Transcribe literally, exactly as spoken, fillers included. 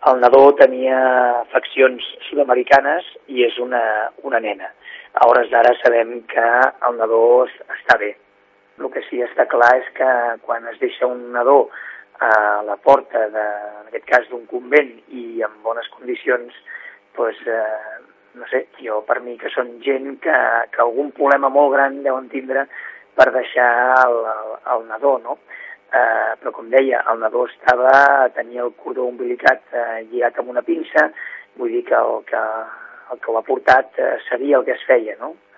el nadó tenia faccions sud-americanes i és una, una nena. A hores d'ara sabem que el nadó està bé. El que sí està clar és que quan es deixa un nadó a la porta, de, en aquest cas d'un convent, i en bones condicions, doncs, eh, no sé, jo per mi que són gent que, que algun problema molt gran deuen tindre per deixar el, el, el nadó, no? Eh, però com deia, el nadó estava, tenia el cordó umbilicat eh, lligat amb una pinça, vull dir que el que, el que ho ha portat eh, sabia el que es feia, no?